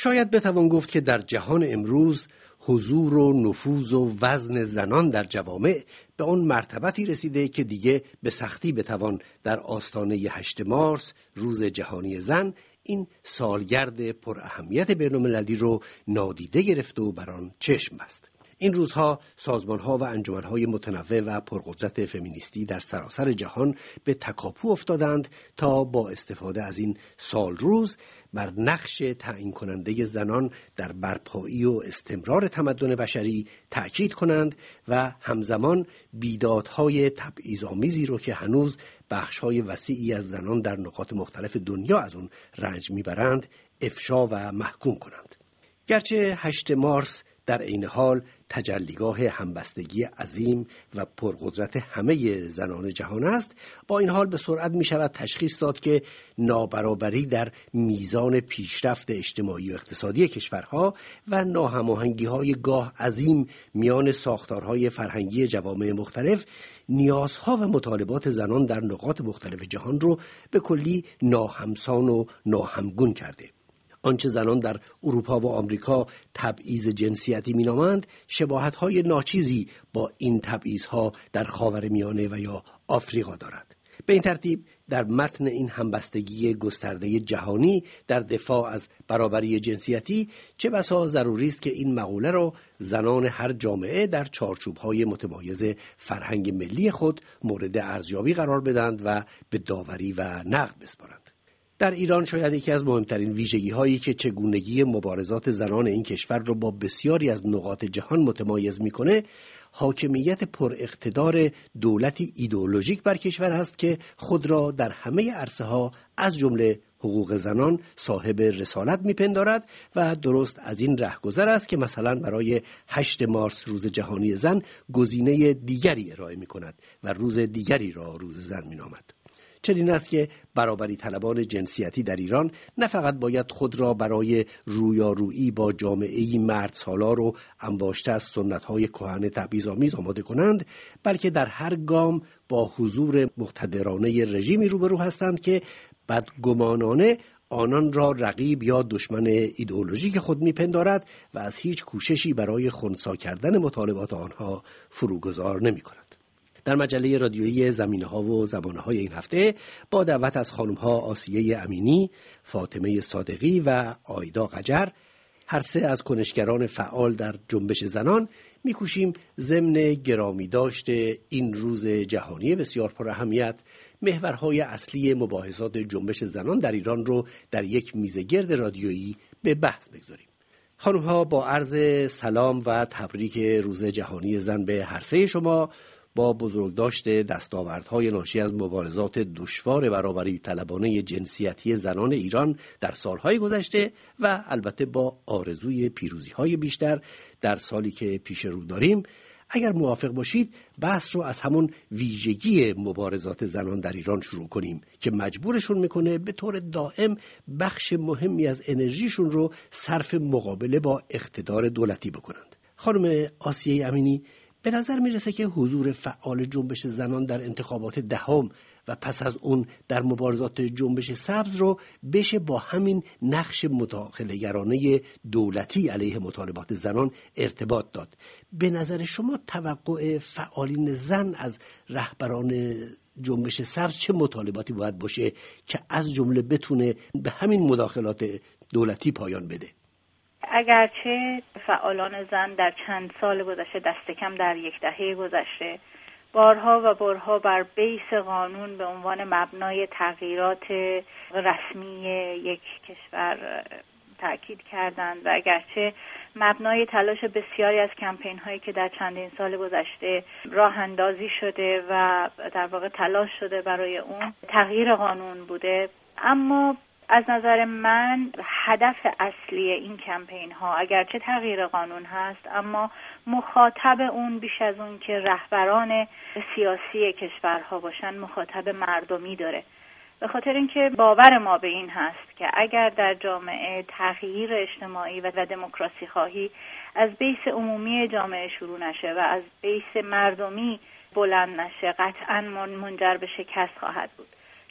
شاید بتوان گفت که در جهان امروز حضور و نفوذ و وزن زنان در جوامع به آن مرتبتی رسیده که دیگه به سختی بتوان در آستانه 8 مارس روز جهانی زن این سالگرد پر اهمیت بین‌المللی رو نادیده گرفته و بر آن چشم بست. این روزها سازمان‌ها و انجمن‌های متنوع و پرقدرت فمینیستی در سراسر جهان به تکاپو افتادند تا با استفاده از این سال روز بر نقش تعیین کننده زنان در برپایی و استمرار تمدن بشری تأکید کنند و همزمان بیدادهای تبعیض‌آمیزی رو که هنوز بخش‌های وسیعی از زنان در نقاط مختلف دنیا از اون رنج میبرند افشا و محکوم کنند. گرچه 8 مارس در عین حال تجلیگاه همبستگی عظیم و پرقدرت همه زنان جهان است، با این حال به سرعت می شود تشخیص داد که نابرابری در میزان پیشرفت اجتماعی و اقتصادی کشورها و ناهماهنگی‌های گاه عظیم میان ساختارهای فرهنگی جوامع مختلف نیازها و مطالبات زنان در نقاط مختلف جهان رو به کلی ناهمسان و ناهمگون کرده. آنچه زنان در اروپا و آمریکا تبعیض جنسیتی مینامند شباهت‌های ناچیزی با این تبعیض‌ها در خاورمیانه و یا آفریقا دارد. به این ترتیب در متن این همبستگی گسترده جهانی در دفاع از برابری جنسیتی چه بسا ضروری است که این مقوله را زنان هر جامعه در چارچوب‌های متمایز فرهنگ ملی خود مورد ارزیابی قرار بدهند و به داوری و نقد بسپارند. در ایران شاید یکی از مهمترین ویژگی‌هایی که چگونگی مبارزات زنان این کشور را با بسیاری از نقاط جهان متمایز می‌کنه، حاکمیت پر اقتدار دولتی ایدئولوژیک بر کشور است که خود را در همه عرصه‌ها از جمله حقوق زنان صاحب رسالت می‌پندارد و درست از این رهگذر است که مثلا برای 8 مارس روز جهانی زن گزینه دیگری ارائه می‌کند و روز دیگری را روز زن می‌نامد. چنین است که برابری طلبان جنسیتی در ایران نه فقط باید خود را برای رویارویی با جامعه‌ای مرد سالار و انباشته از سنت‌های کهن تبعیض‌آمیز آماده کنند، بلکه در هر گام با حضور مقتدرانه رژیمی روبرو هستند که بدگمانانه آنان را رقیب یا دشمن ایدئولوژیک خود میپندارد و از هیچ کوششی برای خنثی کردن مطالبات آنها فروگذار نمی‌کند. در مجله رادیویی زمینه‌ها و زمانه‌های این هفته با دعوت از خانم‌ها آسیه امینی، فاطمه صادقی و آیدا قجر، هر سه از کنشگران فعال در جنبش زنان، می‌کوشیم ضمن گرامی داشته این روز جهانی بسیار پر اهمیت محورهای اصلی مباحثات جنبش زنان در ایران رو در یک میزگرد رادیویی به بحث بگذاریم. خانم‌ها با عرض سلام و تبریک روز جهانی زن به هر سه شما، با بزرگداشت دستاوردهای ناشی از مبارزات دشوار برابری طلبانه جنسیتی زنان ایران در سالهای گذشته و البته با آرزوی پیروزی‌های بیشتر در سالی که پیش رو داریم، اگر موافق باشید بحث رو از همون ویژگی مبارزات زنان در ایران شروع کنیم که مجبورشون میکنه به طور دائم بخش مهمی از انرژیشون رو صرف مقابله با اقتدار دولتی بکنند. خانم آسیه امینی، به نظر میرسه که حضور فعال جنبش زنان در انتخابات دهم و پس از اون در مبارزات جنبش سبز رو بشه با همین نقش مداخله‌گرانه دولتی علیه مطالبات زنان ارتباط داد. به نظر شما توقع فعالین زن از رهبران جنبش سبز چه مطالباتی باید باشه که از جمله بتونه به همین مداخلات دولتی پایان بده؟ اگرچه فعالان زن در چند سال گذشته، دست کم در یک دهه گذشته، بارها و بارها بر بیس قانون به عنوان مبنای تغییرات رسمی یک کشور تأکید کردند و اگرچه مبنای تلاش بسیاری از کمپین هایی که در چندین سال گذشته راه اندازی شده و در واقع تلاش شده برای اون تغییر قانون بوده، اما از نظر من هدف اصلی این کمپین ها اگرچه تغییر قانون هست، اما مخاطب اون بیش از اون که رهبران سیاسی کشورها باشن مخاطب مردمی داره، به خاطر اینکه باور ما به این هست که اگر در جامعه تغییر اجتماعی و دموکراسی خواهی از بیس عمومی جامعه شروع نشه و از بیس مردمی بلند نشه، قطعاً منجر به شکست خواهد بود.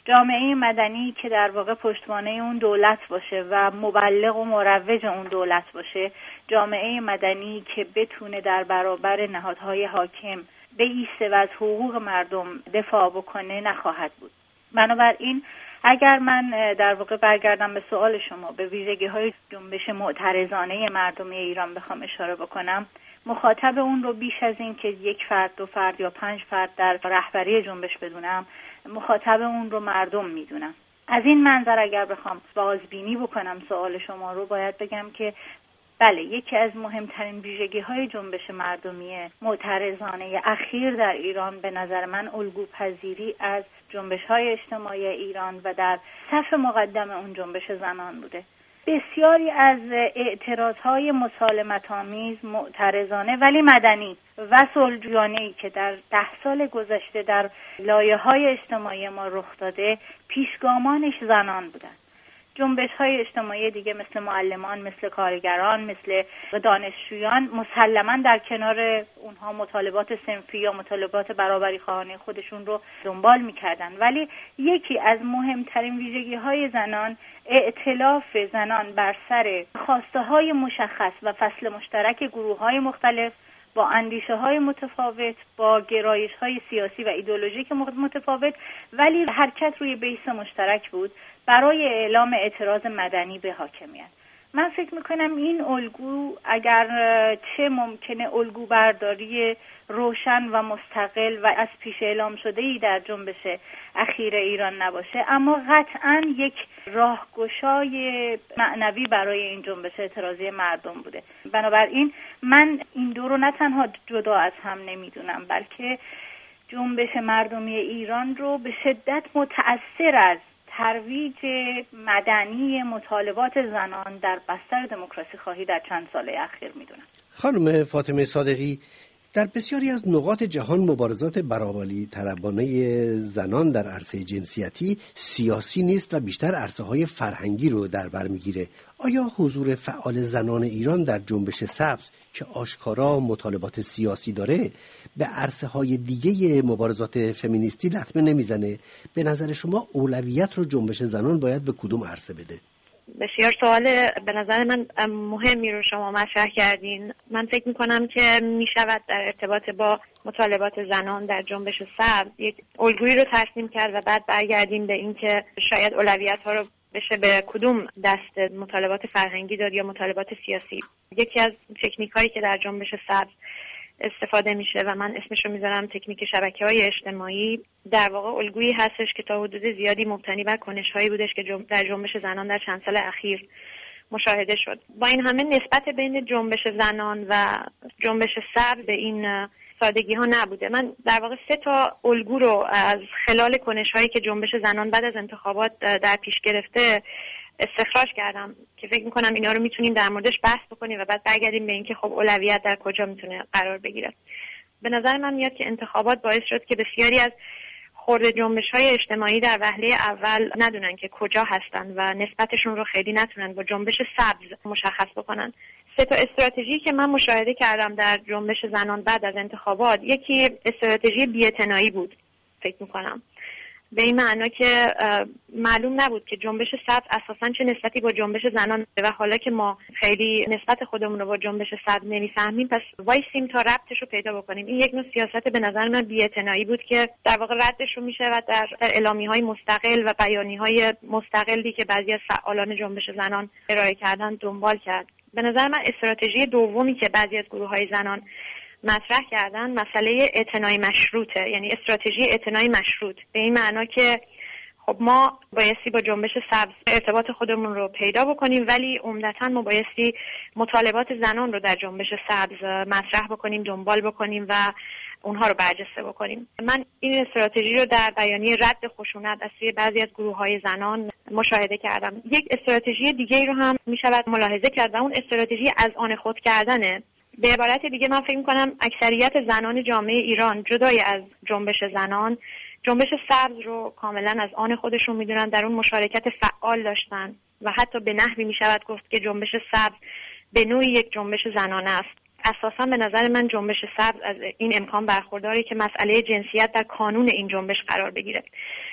جامعه مدنی که در واقع پشتوانه اون دولت باشه و مبلغ و مروج اون دولت باشه، جامعه مدنی که بتونه در برابر نهادهای حاکم بایسته و از حقوق مردم دفاع بکنه نخواهد بود. بنابراین اگر من در واقع برگردم به سوال شما، به ویژگی‌های جنبش معترضانه مردمی ایران بخوام اشاره بکنم، مخاطب اون رو بیش از این که یک فرد، دو فرد یا 5 فرد در رهبری جنبش بدونم، مخاطب اون رو مردم میدونم. از این منظر اگر بخوام بازبینی بکنم سوال شما رو، باید بگم که بله، یکی از مهمترین ویژگی‌های جنبش مردمی معترضانه اخیر در ایران به نظر من الگوپذیری از جنبش‌های اجتماعی ایران و در صف مقدم اون جنبش زنان بوده. بسیاری از اعتراضهای مسالمت‌آمیز، معترضانه ولی مدنی و صلح‌جویانه‌ای که در 10 سال گذشته در لایه‌های اجتماعی ما رخ داده، پیشگامانش زنان بودند. جنبش‌های اجتماعی دیگه مثل معلمان، مثل کارگران، مثل دانشجویان مسلماً در کنار اونها مطالبات صنفی یا مطالبات برابری خواهانه خودشون رو دنبال می‌کردن، ولی یکی از مهمترین ویژگی‌های زنان ائتلاف زنان بر سر خواسته‌های مشخص و فصل مشترک گروه‌های مختلف با اندیشه‌های متفاوت، با گرایش‌های سیاسی و ایدئولوژیک متفاوت، ولی حرکت روی بیس مشترک بود برای اعلام اعتراض مدنی به حاکمیت. من فکر میکنم این الگو اگر چه ممکنه الگو برداری روشن و مستقل و از پیش اعلام شده‌ای در جنبش اخیر ایران نباشه، اما قطعاً یک راهگشای معنوی برای این جنبش اعتراضی مردم بوده. بنابراین من این دو رو نه تنها جدا از هم نمیدونم، بلکه جنبش مردمی ایران رو به شدت متأثر از ترویج مدنی مطالبات زنان در بستر دموکراسی خواهی در چند ساله اخیر میدونم. خانم فاطمه صادقی، در بسیاری از نقاط جهان مبارزات برابری طلبانه زنان در عرصه جنسیتی سیاسی نیست و بیشتر عرصه‌های فرهنگی رو در بر میگیره. آیا حضور فعال زنان ایران در جنبش سبز که آشکارا مطالبات سیاسی داره به عرصه‌های دیگه مبارزات فمینیستی لطمه نمیزنه؟ به نظر شما اولویت رو جنبش زنان باید به کدوم عرصه بده؟ بسیار سوال به نظر من مهمی رو شما مطرح کردین. من فکر میکنم که میشود در ارتباط با مطالبات زنان در جنبش سبز یک الگویی رو ترسیم کرد و بعد برگردیم به این که شاید اولویت ها رو بشه به کدوم دست مطالبات فرهنگی داد یا مطالبات سیاسی. یکی از تکنیک هایی که در جنبش سبز استفاده میشه و من اسمش رو میذارم تکنیک شبکه‌های اجتماعی، در واقع الگویی هستش که تا حدود زیادی مبتنی بر کنش‌هایی بودش که در جنبش زنان در چند سال اخیر مشاهده شد. با این همه نسبت بین جنبش زنان و جنبش سبز به این سادگی ها نبوده. من در واقع 3 تا الگو رو از خلال کنش‌هایی که جنبش زنان بعد از انتخابات در پیش گرفته استخراج کردم که فکر میکنم اینا رو میتونیم در موردش بحث بکنیم و بعد برگردیم به اینکه خب اولویت در کجا میتونه قرار بگیره. به نظر من میاد که انتخابات باعث شد که بسیاری از خرد جنبش‌های اجتماعی در وهله اول ندونن که کجا هستن و نسبتشون رو خیلی نتونن با جنبش سبز مشخص بکنن. 3 تا استراتژی که من مشاهده کردم در جنبش زنان بعد از انتخابات، یکی استراتژی بی‌اعتنایی بود فکر میکنم، به این معنا که معلوم نبود که جنبش سبز اساساً چه نسبتی با جنبش زنان داره و حالا که ما خیلی نسبت خودمون رو با جنبش سبز نمیفهمیم پس وایسیم تا ربطش رو پیدا بکنیم. این یک نوع سیاست به نظر من بی‌اعتنایی بود که در واقع ردش رو میشه و در اعلامیه‌های مستقل و بیانیه‌های مستقلی که بعضی از فعالان جنبش زنان ارائه کردن دنبال کرد. به نظر من استراتژی دومی که بعضی از گروه‌های زنان مطرح کردن مسئله اعتنای مشروطه، یعنی استراتژی اعتنای مشروط، به این معنا که خب ما بایستی با جنبش سبز ارتباط خودمون رو پیدا بکنیم ولی عمدتاً ما بایستی مطالبات زنان رو در جنبش سبز مطرح بکنیم، دنبال بکنیم و اونها رو برجسته بکنیم. من این استراتژی رو در بیانیه رد خشونت از سوی بعضی از گروه‌های زنان مشاهده کردم. یک استراتژی دیگه رو هم میشود ملاحظه کرد و اون استراتژی از آن خود کردنه. به عبارت دیگه من فکر می‌کنم اکثریت زنان جامعه ایران جدای از جنبش زنان جنبش سبز رو کاملا از آن خودشون میدونن، در اون مشارکت فعال داشتن و حتی به نحوی میشود گفت که جنبش سبز به نوعی یک جنبش زنانه است. اساسا به نظر من جنبش سبز از این امکان برخورداره که مسئله جنسیت در کانون این جنبش قرار بگیره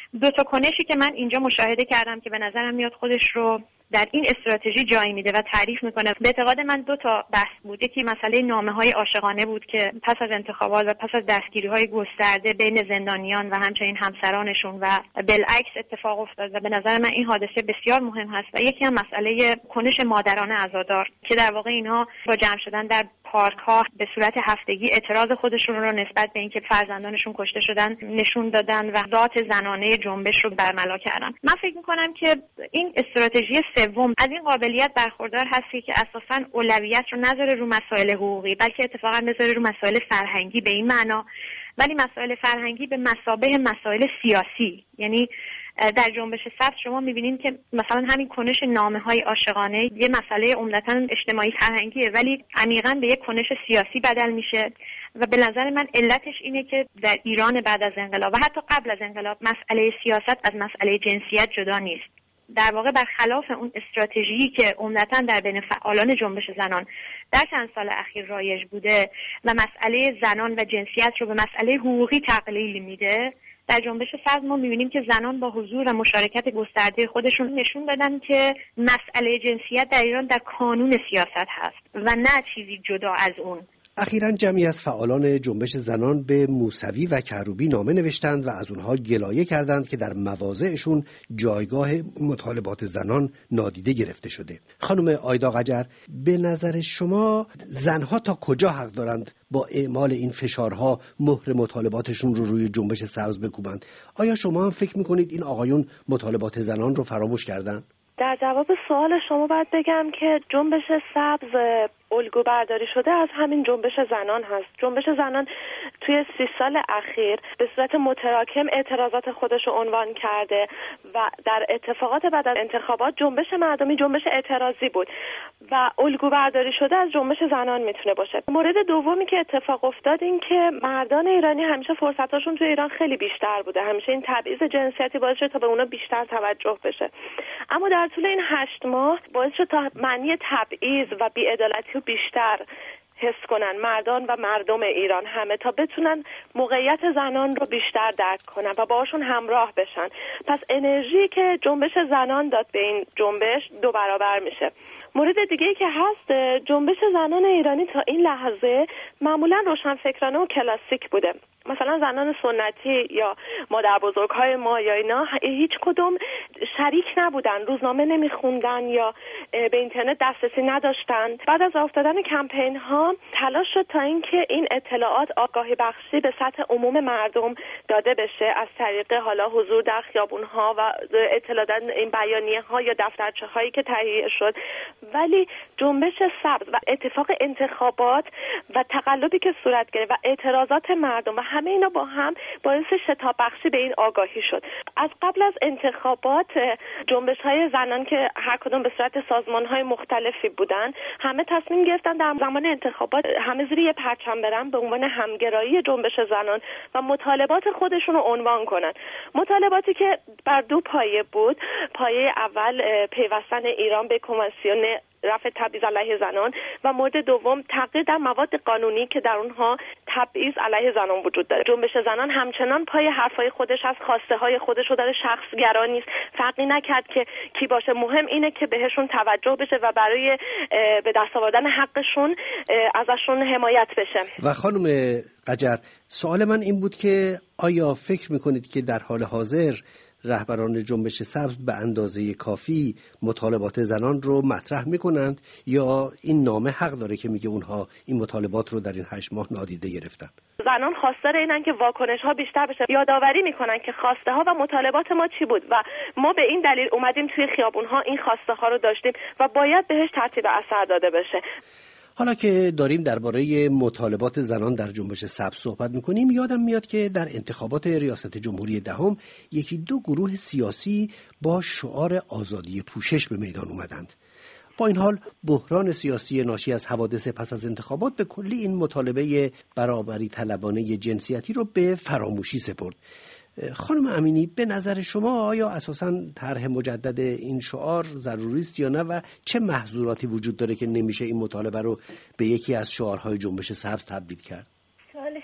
دو تا کنشی که من اینجا مشاهده کردم که به نظرم میاد خودش رو در این استراتژی جای میده و تعریف میکنه، به اعتقاد من دو تا بحث بود. یکی مسئله نامه‌های عاشقانه بود که پس از انتخابات و پس از دستگیری‌های گسترده بین زندانیان و همچنین همسرانشون و بالعکس اتفاق افتاد و به نظر من این حادثه بسیار مهم هست. و یکی هم مسئله کنش مادران عزادار که در واقع اینها با جمع شدن در پارک‌ها به صورت هفتگی اعتراض خودشون رو نسبت به اینکه فرزندانشون کشته شدن نشون دادن و ذات زنانه جنبش رو برملا کردن. من فکر می‌کنم که این استراتژی سوم از این قابلیت برخوردار هستی که اساساً اولویت رو نذاره رو مسائل حقوقی، بلکه اتفاقاً بذاره رو مسائل فرهنگی، به این معنا ولی مسائل فرهنگی به مثابه مسائل سیاسی. یعنی در جنبش سبز شما می‌بینید که مثلا همین کنش نامه‌های عاشقانه یه مسئله عمدتاً اجتماعی فرهنگیه ولی عمیقاً به یک کنش سیاسی بدل میشه و به نظر من علتش اینه که در ایران بعد از انقلاب و حتی قبل از انقلاب مسئله سیاست از مسئله جنسیت جدا نیست. در واقع برخلاف اون استراتژیی که عمدتاً در بین فعالان جنبش زنان در چند سال اخیر رایج بوده و مسئله زنان و جنسیت رو به مسئله حقوقی تقلیل میده، در جنبش سبز ما می‌بینیم که زنان با حضور و مشارکت گسترده خودشون نشون دادن که مسئله جنسیت در ایران در کانون سیاست هست و نه چیزی جدا از اون. اخیراً جمعی از فعالان جنبش زنان به موسوی و کروبی نامه نوشتند و از اونها گلایه کردند که در مواضعشون جایگاه مطالبات زنان نادیده گرفته شده. خانم آیدا قجر، به نظر شما زنها تا کجا حق دارند با اعمال این فشارها مهر مطالباتشون رو روی جنبش سبز بکوبند؟ آیا شما هم فکر میکنید این آقایون مطالبات زنان رو فراموش کردن؟ در جواب سوال شما باید بگم که جنبش سبز الگو برداری شده از همین جنبش زنان هست. جنبش زنان توی 30 سال اخیر به صورت متراکم اعتراضات خودش رو عنوان کرده و در اتفاقات بعد از انتخابات جنبش مردمی جنبش اعتراضی بود و الگو برداری شده از جنبش زنان میتونه باشه. مورد دومی که اتفاق افتاد این که مردان ایرانی همیشه فرصتاشون توی ایران خیلی بیشتر بوده، همیشه این تبعیض جنسیتی باعث شد تا به اونا بیشتر توجه بشه، اما در طول این 8 ماه باعث شد تا معنی تبعیض و بی‌عدالتی بیشتر حس کنن مردان و مردم ایران همه، تا بتونن موقعیت زنان رو بیشتر درک کنن و باهاشون همراه بشن. پس انرژی که جنبش زنان داد به این جنبش 2 برابر میشه. مورد دیگه‌ای که هست، جنبش زنان ایرانی تا این لحظه معمولا روشنفکرانه و کلاسیک بوده. مثلا زنان سنتی یا مادر بزرگ‌های ما یا اینا هیچ کدوم شریک نبودن، روزنامه نمیخوندن یا به اینترنت دسترسی نداشتن. بعد از افتادن کمپین ها تلاش شد تا اینکه این اطلاعات آگاهی بخشی به سطح عموم مردم داده بشه از طریق حالا حضور در خیابون ها و اطلاع دادن این بیانیه ها یا دفترچه هایی که تهیه شد. ولی جنبش سبز و اتفاق انتخابات و تقلبی که صورت گرفت و اعتراضات مردم و همه اینا با هم باعث شتاب بخشی به این آگاهی شد. از قبل از انتخابات جنبش‌های زنان که هر کدوم به صورت سازمان‌های مختلفی بودن، همه تصمیم گرفتن در زمان انتخابات همه زیر یه پرچم برن به عنوان همگرایی جنبش زنان و مطالبات خودشون رو عنوان کنن. مطالباتی که بر 2 پایه بود. پایه اول پیوستن ایران به کنوانسیون رفع تبعیض علیه زنان و مورد دوم تغییر در مواد قانونی که در اونها تبعیض علیه زنان وجود داره. جنبش زنان همچنان پای حرفای خودش از خواسته های خودش رو داره، شخصگرا نیست، فرقی نکرد که کی باشه، مهم اینه که بهشون توجه بشه و برای به دست آوردن حقشون ازشون حمایت بشه. و خانم قجر، سوال من این بود که آیا فکر میکنید که در حال حاضر رهبران جنبش سبز به اندازه کافی مطالبات زنان رو مطرح میکنند یا این نامه حق داره که میگه اونها این مطالبات رو در این 8 ماه نادیده گرفتن؟ زنان خواستار اینن که واکنش ها بیشتر بشه، یادآوری میکنن که خواسته ها و مطالبات ما چی بود و ما به این دلیل اومدیم توی خیابون ها این خواسته ها رو داشتیم و باید بهش ترتیب اثر داده بشه. حالا که داریم درباره مطالبات زنان در جنبش سبز صحبت میکنیم، یادم میاد که در انتخابات ریاست جمهوری دهم 1-2 گروه سیاسی با شعار آزادی پوشش به میدان اومدند. با این حال بحران سیاسی ناشی از حوادث پس از انتخابات به کلی این مطالبه برابری طلبانه جنسیتی رو به فراموشی سپرد. خانم امینی، به نظر شما آیا اساساً طرح مجدد این شعار ضروری است یا نه و چه محظوراتی وجود داره که نمیشه این مطالبه رو به یکی از شعارهای جنبش سبز تبدیل کرد؟ سوال شما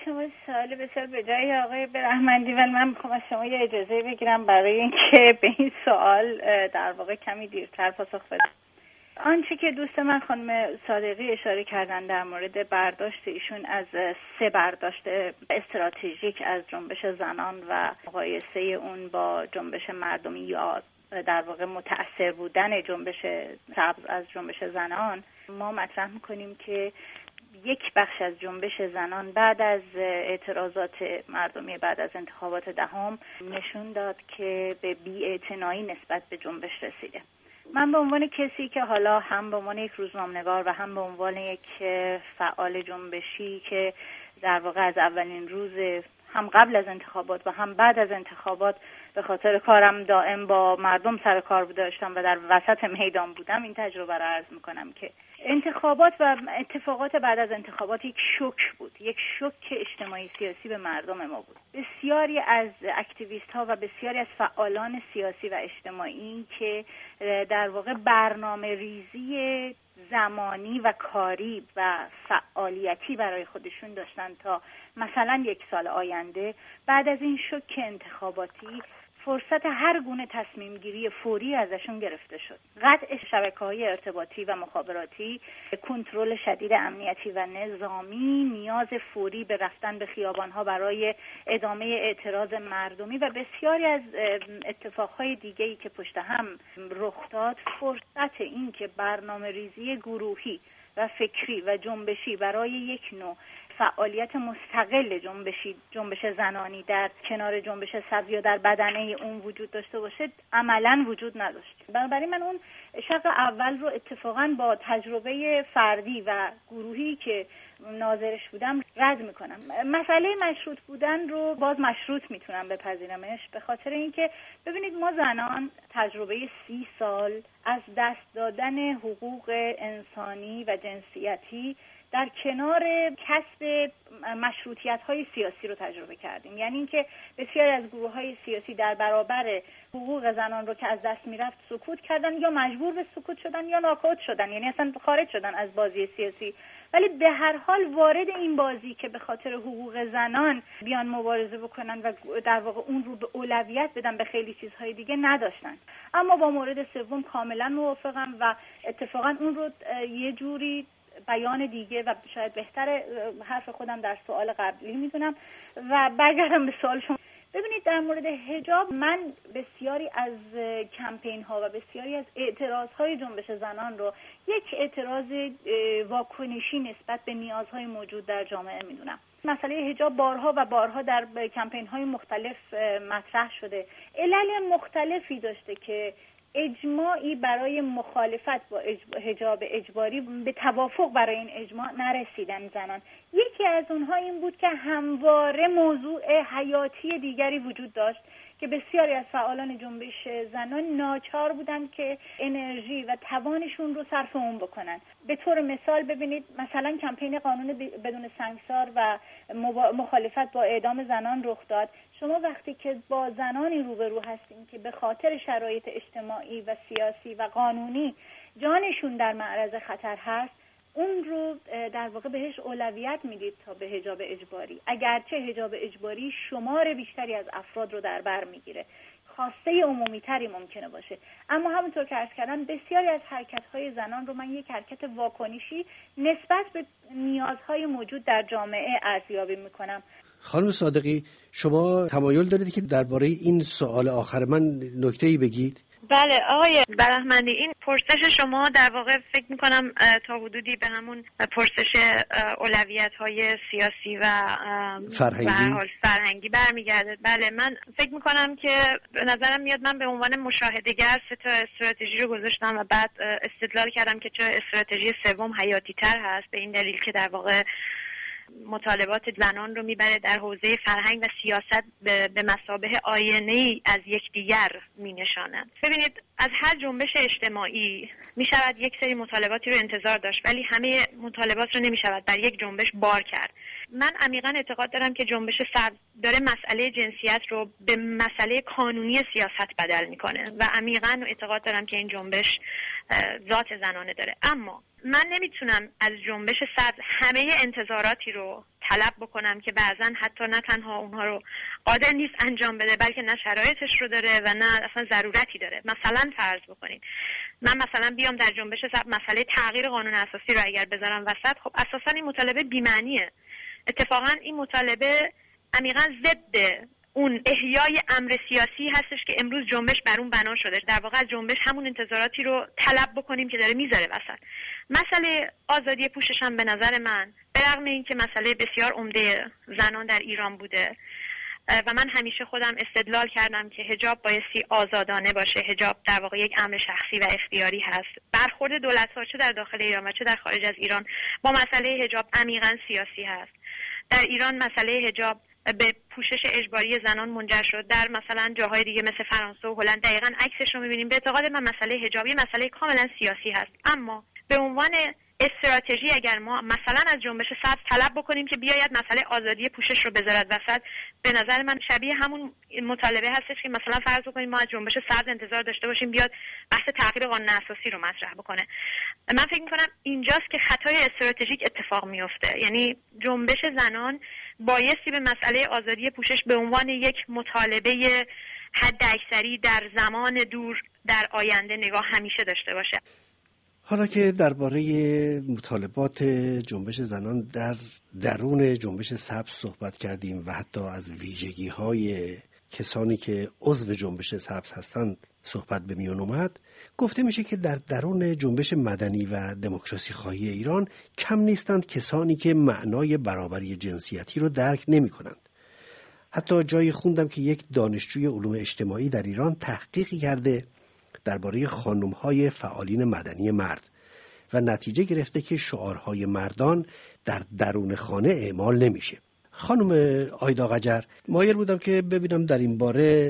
سوال بسیار به جای آقای برهمندی، ولی من میخوام از شما یه اجازه بگیرم برای اینکه به این سوال در واقع کمی دیرتر پاسخ بدم. آنچه که دوست من خانم صادقی اشاره کردن در مورد برداشت ایشون از 3 برداشت استراتژیک از جنبش زنان و مقایسه اون با جنبش مردمی یا در واقع متأثر بودن جنبش سبز از جنبش زنان، ما مطرح میکنیم که یک بخش از جنبش زنان بعد از اعتراضات مردمی بعد از انتخابات دهم نشون داد که به بی‌اعتنایی نسبت به جنبش رسیده. من به عنوان کسی که حالا هم به عنوان یک روزنامه‌نگار و هم به عنوان یک فعال جنبشی که در واقع از اولین روز هم قبل از انتخابات و هم بعد از انتخابات به خاطر کارم دائم با مردم سر کار داشتم و در وسط میدان بودم، این تجربه را عرض میکنم که انتخابات و اتفاقات بعد از انتخابات یک شوک بود، یک شوک اجتماعی سیاسی به مردم ما بود. بسیاری از اکتیویست ها و بسیاری از فعالان سیاسی و اجتماعی که در واقع برنامه ریزی زمانی و کاری و فعالیتی برای خودشون داشتن تا مثلا 1 سال آینده، بعد از این شوک انتخاباتی فرصت هر گونه تصمیم گیری فوری ازشون گرفته شد. قطع شبکه‌های ارتباطی و مخابراتی، کنترل شدید امنیتی و نظامی، نیاز فوری به رفتن به خیابان‌ها برای ادامه اعتراض مردمی و بسیاری از اتفاقهای دیگه‌ای که پشت هم رخ داد، فرصت این که برنامه‌ریزی گروهی و فکری و جنبشی برای یک نوع فعالیت مستقل جنبش زنانی در کنار جنبش سبز یا در بدنه اون وجود داشته باشه عملاً وجود نداشت. بنابراین من اون شق اول رو اتفاقاً با تجربه فردی و گروهی که ناظرش بودم رد میکنم. مسئله مشروط بودن رو باز مشروط میتونم بپذیرمش، به خاطر اینکه ببینید ما زنان تجربه 30 سال از دست دادن حقوق انسانی و جنسیتی در کنار کسب مشروطیت‌های سیاسی رو تجربه کردیم. یعنی اینکه بسیاری از گروه‌های سیاسی در برابر حقوق زنان رو که از دست میرفت سکوت کردن یا مجبور به سکوت شدن یا ناکوت شدن، یعنی اصلا خارج شدن از بازی سیاسی، ولی به هر حال وارد این بازی که به خاطر حقوق زنان بیان مبارزه بکنن و در واقع اون رو به اولویت بدن به خیلی چیزهای دیگه نداشتن. اما با مورد سوم کاملا موافقم و اتفاقا اون رو یه جوری بیان دیگه و شاید بهتر حرف خودم در سوال قبلی میدونم و برگردم به سوال شما. ببینید در مورد حجاب من بسیاری از کمپین ها و بسیاری از اعتراض های جنبش زنان رو یک اعتراض واکنشی نسبت به نیازهای موجود در جامعه میدونم. مسئله حجاب بارها و بارها در کمپین های مختلف مطرح شده. علل مختلفی داشته که اجماعی برای مخالفت با حجاب اجباری به توافق برای این اجماع نرسیدن زنان. یکی از اونها این بود که همواره موضوع حیاتی دیگری وجود داشت که بسیاری از فعالان جنبش زنان ناچار بودن که انرژی و توانشون رو صرف اون بکنن. به طور مثال ببینید مثلا کمپین قانون بدون سنگسار و مخالفت با اعدام زنان رخ داد. شما وقتی که با زنانی روبرو هستین که به خاطر شرایط اجتماعی و سیاسی و قانونی جانشون در معرض خطر هست، اون رو در واقع بهش اولویت میدید تا به حجاب اجباری، اگرچه حجاب اجباری شمار بیشتری از افراد رو در بر میگیره، خواسته عمومی تری ممکنه باشه، اما همونطور که عرض کردم بسیاری از حرکت‌های زنان رو من یک حرکت واکنشی نسبت به نیازهای موجود در جامعه ارزیابی میکنم. خانم صادقی، شما تمایل دارید که درباره این سوال آخر من نکته‌ای بگید؟ بله آقای برهمندی، این پرسش شما در واقع فکر میکنم تا حدودی به همون پرسش اولویت‌های سیاسی و فرهنگی برمیگرده. بله من فکر میکنم که به نظرم میاد من به عنوان مشاهده‌گر 3 تا استراتژی رو گذاشتم و بعد استدلال کردم که چه استراتژی سوم حیاتی تر هست، به این دلیل که در واقع مطالبات زنان رو میبره در حوزه فرهنگ و سیاست به مثابه آینه‌ای از یکدیگر مینشانند. ببینید از هر جنبش اجتماعی میشود یک سری مطالباتی رو انتظار داشت، ولی همه مطالبات رو نمیشود بر یک جنبش بار کرد. من عمیقاً اعتقاد دارم که جنبش سبز داره مسئله جنسیت رو به مسئله قانونی سیاست بدل میکنه و عمیقاً اعتقاد دارم که این جنبش ذات زنانه داره. اما من نمیتونم از جنبش سبز همه انتظاراتی رو طلب بکنم که بعضن حتی نه تنها اونها رو قادر نیست انجام بده، بلکه نه شرایطش رو داره و نه اصلا ضرورتی داره. مثلا فرض بکنید من مثلا بیام در جنبش سبز مسئله تغییر قانون اساسی رو اگر بذارم وسط، خب اساسا این مطالبه بی‌معنیه. اتفاقا این مطالبه عمیقاً ضد اون احیای امر سیاسی هستش که امروز جنبش بر اون بنا شده. در واقع از جنبش همون انتظاراتی رو طلب بکنیم که داره میذاره وسط. مسئله آزادی پوشش هم به نظر من به رغم اینکه مسئله بسیار عمده زنان در ایران بوده و من همیشه خودم استدلال کردم که حجاب بایستی آزادانه باشه، حجاب در واقع یک امر شخصی و اختیاری هست. برخورد دولت‌ها چه در داخل ایران و چه در خارج از ایران با مسئله حجاب عمیقاً سیاسی هست. در ایران مسئله حجاب به پوشش اجباری زنان منجر شد، در مثلا جاهای دیگه مثل فرانسه و هلند دقیقاً عکسش رو می‌بینیم. به اعتقاد من مسئله حجاب مسئله کاملا سیاسی هست، اما به عنوان استراتژی اگر ما مثلا از جنبش سبز طلب بکنیم که بیاید مسئله آزادی پوشش رو بذارد وسط، به نظر من شبیه همون مطالبه هستش که مثلا فرض بکنیم ما از جنبش سبز انتظار داشته باشیم بیاد بحث تغییر قانون اساسی رو مطرح بکنه. من فکر می‌کنم اینجاست که خطای استراتژیک اتفاق میفته. یعنی جنبش زنان بایستی به مسئله آزادی پوشش به عنوان یک مطالبه حد اکثری در زمان دور در آینده نگاه همیشه داشته باشه. حالا که درباره مطالبات جنبش زنان در درون جنبش سبز صحبت کردیم و حتی از ویژگی‌های کسانی که عضو جنبش سبز هستند صحبت به میان اومد، گفته میشه که در درون جنبش مدنی و دموکراسی خواهی ایران کم نیستند کسانی که معنای برابری جنسیتی رو درک نمی کنند. حتی جایی خوندم که یک دانشجوی علوم اجتماعی در ایران تحقیقی کرده درباره خانم‌های فعالین مدنی مرد و نتیجه گرفته که شعارهای مردان در درون خانه اعمال نمیشه. خانم آیدا قجر، مایل بودم که ببینم در این باره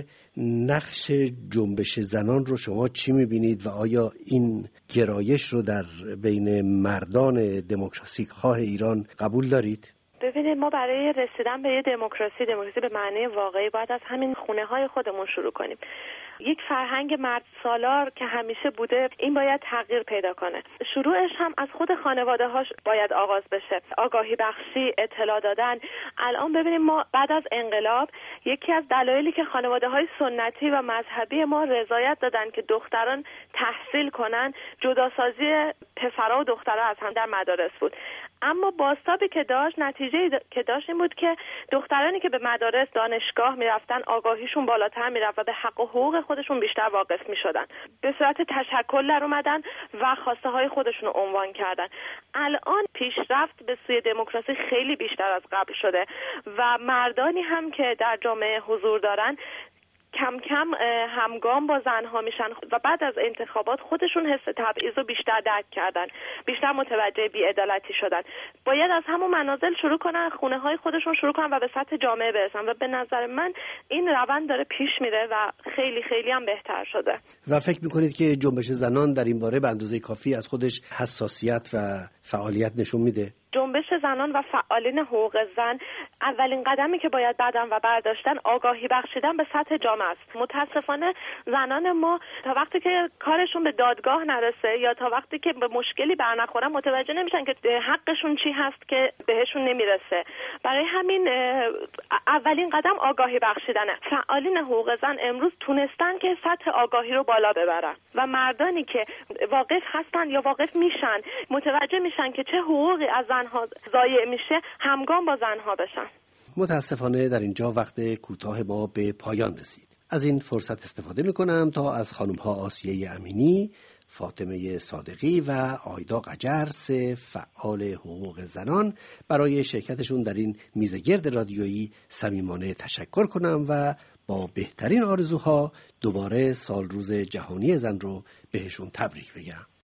نقش جنبش زنان رو شما چی میبینید و آیا این گرایش رو در بین مردان دموکراسی خواه ایران قبول دارید؟ ببینید، ما برای رسیدن به یه دموکراسی به معنی واقعی باید از همین خونه‌های خودمون شروع کنیم. یک فرهنگ مرد سالار که همیشه بوده این باید تغییر پیدا کنه. شروعش هم از خود خانواده‌هاش باید آغاز بشه. آگاهی بخشی، اطلاع دادن. الان ببینیم ما بعد از انقلاب یکی از دلایلی که خانواده‌های سنتی و مذهبی ما رضایت دادن که دختران تحصیل کنن جداسازی پسرها و دخترها از هم در مدارس بود. اما بازتابی که داشت، نتیجه‌ای که داشت این بود که دخترانی که به مدارس دانشگاه میرفتن آگاهیشون بالاتر میرفت و به حق و حقوق خودشون بیشتر واقف میشدن. به صورت تشکل در اومدن و خواسته های خودشون رو عنوان کردن. الان پیشرفت به سوی دموکراسی خیلی بیشتر از قبل شده و مردانی هم که در جامعه حضور دارن کم کم همگام با زنها میشن و بعد از انتخابات خودشون حس تبعیض رو بیشتر درک کردن، بیشتر متوجه بی‌عدالتی شدن. باید از همون منازل شروع کنن، خونه های خودشون شروع کنن و به سطح جامعه برسن و به نظر من این روند داره پیش میره و خیلی خیلی هم بهتر شده. و فکر میکنید که جنبش زنان در این باره به اندازه کافی از خودش حساسیت و فعالیت نشون میده؟ جنبش زنان و فعالین حقوق زن اولین قدمی که باید بعداً و برداشتن آگاهی بخشیدن به سطح جامعه است. متاسفانه زنان ما تا وقتی که کارشون به دادگاه نرسه یا تا وقتی که به مشکلی برنخورن متوجه نمیشن که حقشون چی هست که بهشون نمیرسه. برای همین اولین قدم آگاهی بخشیدنه. فعالین حقوق زن امروز تونستن که سطح آگاهی رو بالا ببرن و مردانی که واقف هستن یا واقف میشن متوجه میشن که چه حقوقی از زنها ضایع میشه، همگام با زنها بشن. متاسفانه در اینجا وقت کوتاه ما به پایان رسید. از این فرصت استفاده میکنم تا از خانم‌ها آسیه امینی، فاطمه صادقی و آیدا قجر، سه فعال حقوق زنان، برای شرکتشون در این میزگرد رادیویی صمیمانه تشکر کنم و با بهترین آرزوها دوباره سال روز جهانی زن رو بهشون تبریک بگم.